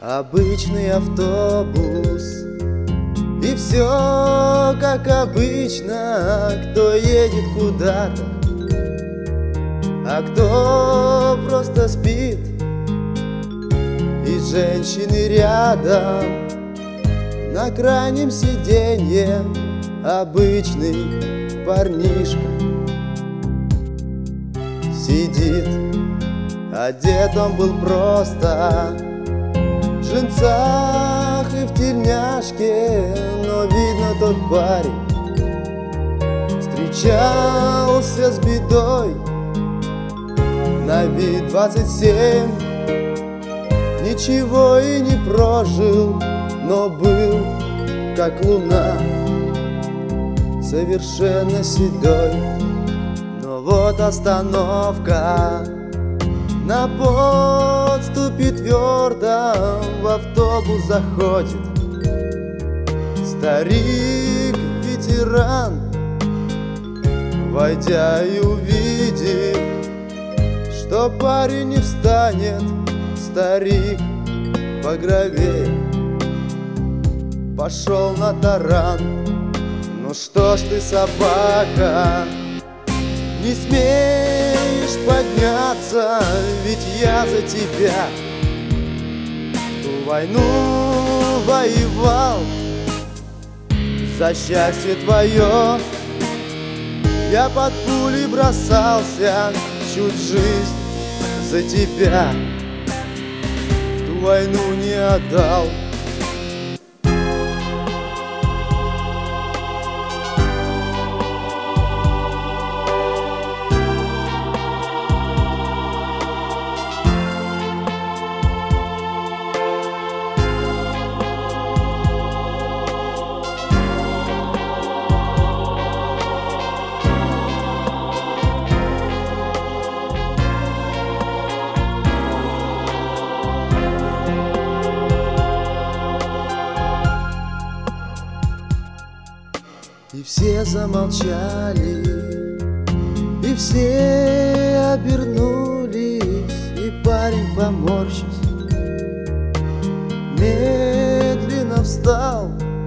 Обычный автобус, и все как обычно. Кто едет куда-то, а кто просто спит. И женщины рядом на крайнем сиденье обычный парнишка сидит. Одет он был просто в джинсах и в тельняшке, но видно, тот парень встречался с бедой. На вид 27, ничего и не прожил, но был как луна, совершенно седой. Но вот остановка, на подступе твердо в автобус заходит старик-ветеран. Войдя и увидев, что парень не встанет, старик багровее пошел на таран. Ну что ж ты, собака, не смеешь подняться, ведь я за тебя в ту войну воевал. За счастье твое я под пули бросался, чуть жизнь за тебя в ту войну не отдал. И все замолчали, и все обернулись, и парень, поморщись, медленно встал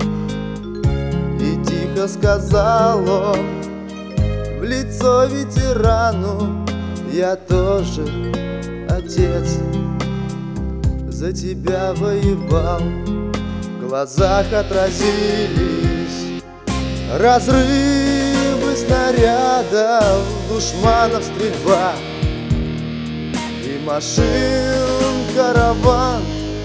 и тихо сказал он в лицо ветерану: я тоже, отец, за тебя воевал. В глазах отразились разрывы снарядов, душманов стрельба и машин караван,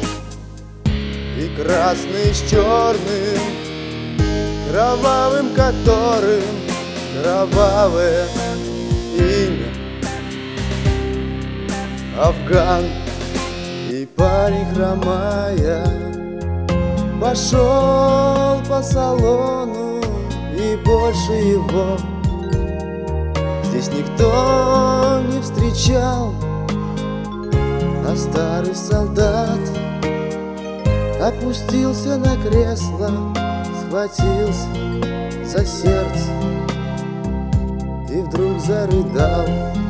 и красный с черным, кровавым которым кровавое имя Афган. И парень, хромая, пошел по салону, и больше его здесь никто не встречал. А старый солдат опустился на кресло, схватился за сердце и вдруг зарыдал.